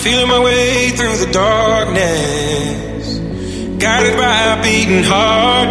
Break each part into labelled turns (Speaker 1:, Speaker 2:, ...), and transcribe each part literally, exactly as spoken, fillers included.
Speaker 1: Feeling my way through the darkness, guided by a beating heart.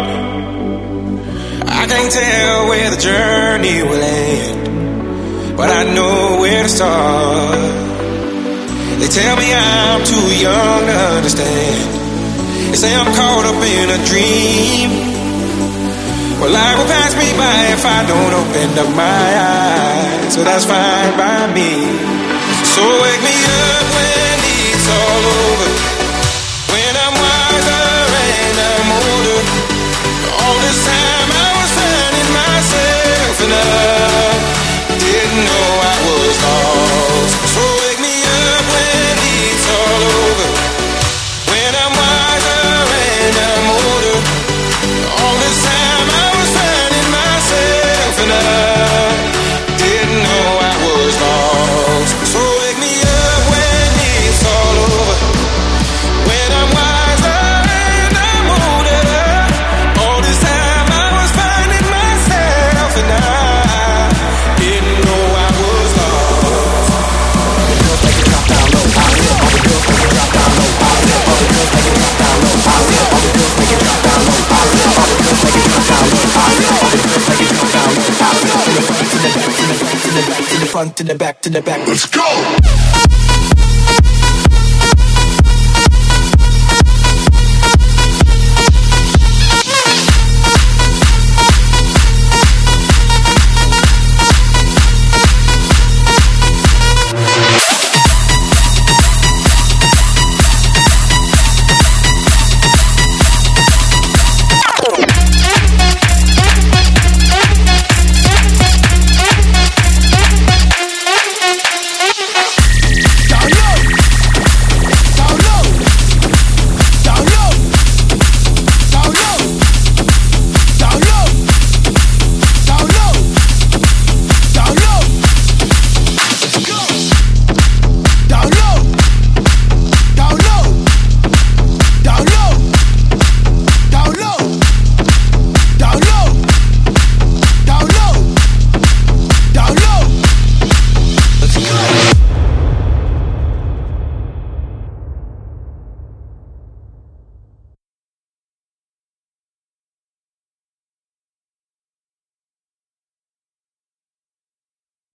Speaker 1: I can't tell where the journey will end, but I know where to start. They tell me I'm too young to understand. They say I'm caught up in a dream. Well, life will pass me by if I don't open up my eyes, so that's fine by me. So wake me up when it's all over, when I'm wiser and I'm older. All this time I was finding myself, and I didn't know I was lost. So wake me up when it's all over, when I'm wiser and I'm older. All this time I was finding myself, and I didn't know I was lost. So wake me up when it's all over, when I'm wiser and I'm older. All this time I was finding myself, and I didn't know I was lost. All the girls make it drop down low. All the girls make it drop down low. All the girls make it drop down low. All the girls make it drop down low. All the girls make it drop down low. All the girls make it drop down low. To the front, to the back, to the front, to the back, to the front, to the back, to the back. Let's go.